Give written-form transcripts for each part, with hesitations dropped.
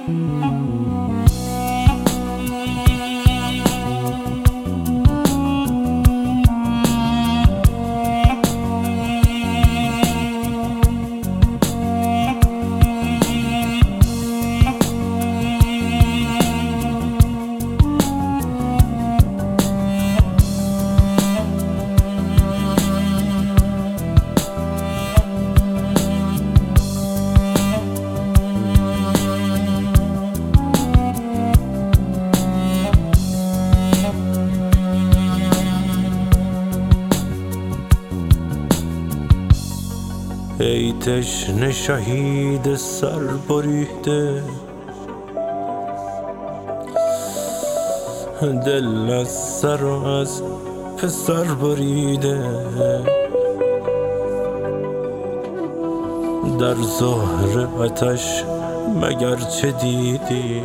ای تشنه شهید سر بریده، دل از سر و از پسر بریده، در زهر آتش مگر چه دیدی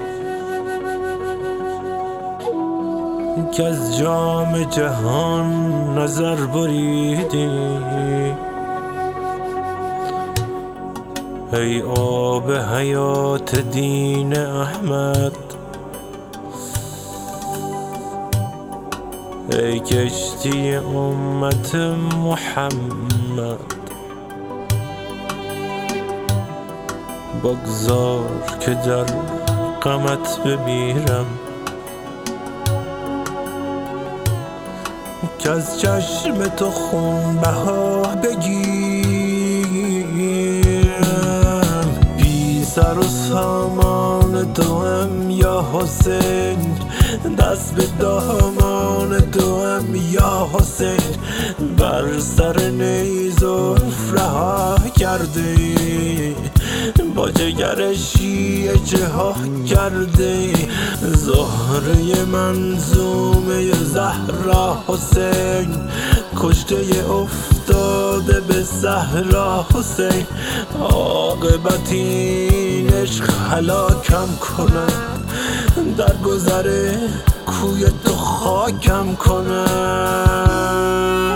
که از جام جهان نظر بریدی؟ ای آب حیات دین احمد، ای کشتی امت محمد، بگذار که در غمت بمیرم، که از چشم تو خون بها بگیرم. بی سر و سامان تو هم یا حسین، دست به دامان تو هم یا حسین، بر سر نیز رها کرده، با جگر شیعه جها کرده. زهره منظومه زهرا حسین، کشته افتاده به صحرا حسین. عاقبت این عشق هلاکم کند، در گذر کوی تو خاکم کند.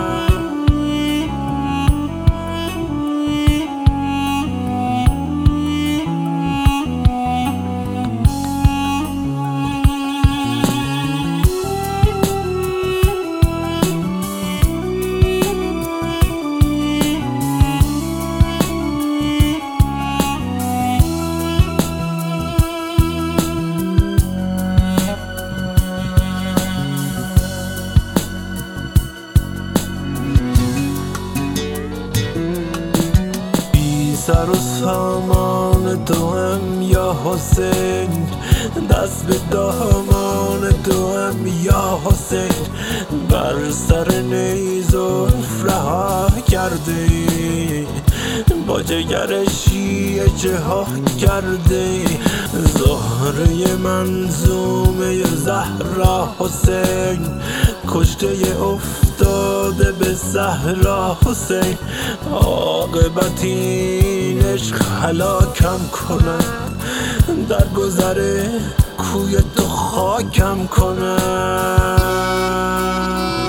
سر و سامان تو هم یا حسین، دست به دامان تو هم یا حسین، بر سر نیز رها کرده، با جگر شیعه جها کرده. زهره منظومه زهرا حسین، کشته افتاده به صحرا حسین. عاقبت این عشق هلاکم کند، در گذر کوی تو خاکم کند.